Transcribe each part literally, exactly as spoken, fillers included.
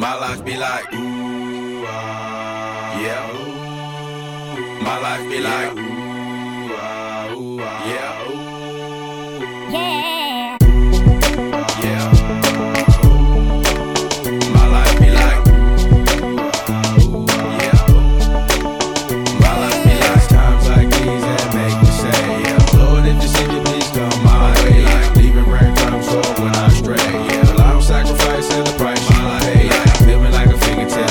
My life be like, ooh, ah, yeah. Ooh, my life be like, ooh, ah, ooh, ah, yeah. Ooh, Yeah. yeah. My life be like, ooh, ah, ooh, ah, yeah. My life be like times like these that make me say, yeah. Lord, if you see me, please come my way. Like leaving breadcrumbs for when I stray, yeah. Well, I'm sacrificing the price you pay. Living like a fingertip.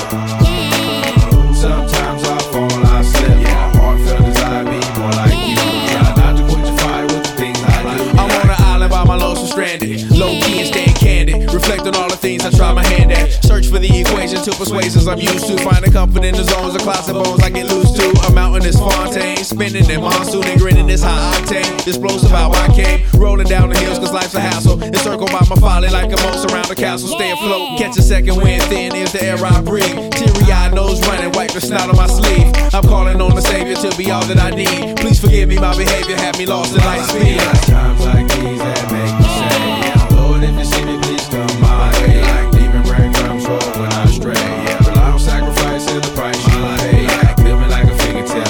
Sometimes I fall, I slip. My heartfelt desire be more like you. Try not to quench the fire with the things I do. I'm on an island by my lonesome stranded, low key and staying candid. Reflect on all the things I try my hand at. Search for the equation to persuasions I'm used to. Finding comfort in the zones of clouds and bones I get loose to. I'm out in this fontaine, spinning in monsoon and grinning this high octane. Explosive how I came, rolling down the hills cause life's a hassle. Encircled by my folly like a moat around the castle. Stay afloat, catch a second wind, thin is the air I breathe. Teary-eyed nose running, wipe the snot on my sleeve. I'm calling on the Savior to be all that I need. Please forgive me, my behavior had me lost in light speed. Times like these that make me say, yeah. Lord, if you see me, please come my way. Like leaving breadcrumbs for when I stray, yeah. But I'm sacrificing the price you pay. Like living like a fingertip.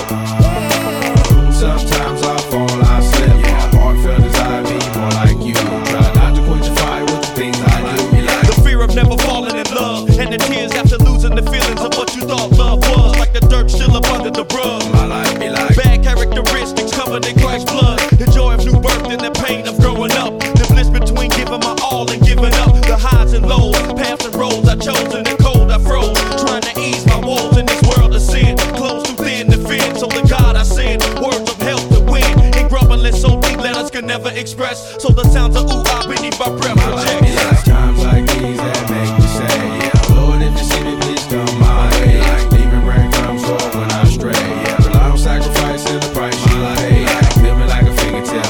Sometimes I fall, I slip. My heartfelt desire be more like you. Try not to quench the fire with the things I do. The fear of never falling in love, and the tears after losing the feelings of what you thought love was. Like the dirt still up under the rug. My life be like Bad characteristics covered in Christ's blood. The joy of new birth and the pain of growing up. The bliss between giving my all and giving up. The highs and lows, paths and roads I chose. In the cold I froze, trying to ease my woes in this world of sin. Close too thin to fit, so the God I send words of help to win. And grumbling so deep letters can never express. So the sounds of ooh ah beneath my breath my life be like projects. times like these that make me say, yeah. Lord, if you see me, please come my way. Like leaving breadcrumbs for when I stray, yeah. But I'm sacrificing the price you pay. Like living like a fingertip.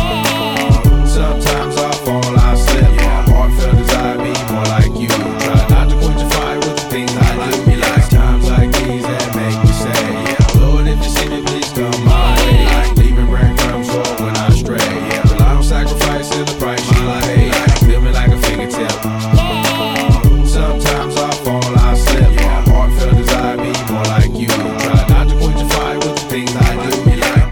Sometimes I fall, I slip. My heartfelt desire be more like you. Try not to quench the fire with the things I do. Be like times like these that make me say, yeah. Lord, if you see me, please come my way. Like leaving breadcrumbs for when I stray, yeah. But I'm sacrificing the price you pay. Like living like a fingertip. Sometimes I fall, I slip. My heartfelt desire be more like you. Try not to quench the fire with the things I do. Be like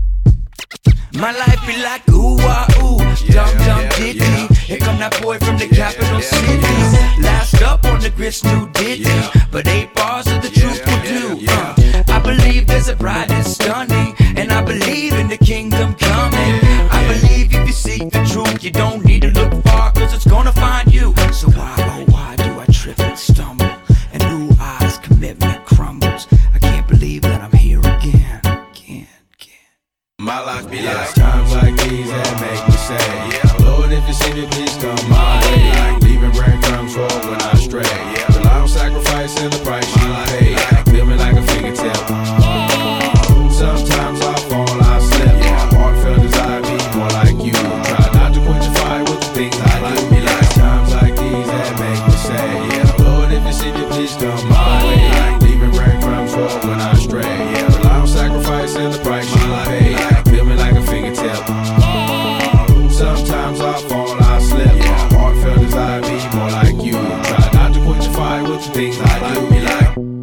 My life be like ooh ah ooh, dum dum yeah, diddly. yeah. Here come that boy from the capital city. Last up on the grits, new ditty. But eight bars of the truth will do. Uh, I believe there's a bride that's stunning, and I believe in the kingdom coming. I believe if you seek the truth, you don't need to look far, cause it's gonna find you. So why, oh why do I trip and stumble? And new eyes commitment crumbles. I can't believe that I'm here again, again, again. my life be like times like these that make me say, yeah. Lord, if you see me, please come my way. Like leaving breadcrumbs for when I stray, yeah. But I'm sacrificing the price you pay. Like living like a fingertip. Sometimes I fall, I slip. My heartfelt desire be more like you. Try not to quench the fire with the things I do. Be like times like these that make me say, yeah. Lord, if you see me, please come my way. Like leaving breadcrumbs for when I stray, yeah. But I'm sacrificing the price you pay. Like living like a fingertip. Sometimes I fall, I slip. My heartfelt desire be more like you. Try not to quench the fire with the things I do. Be like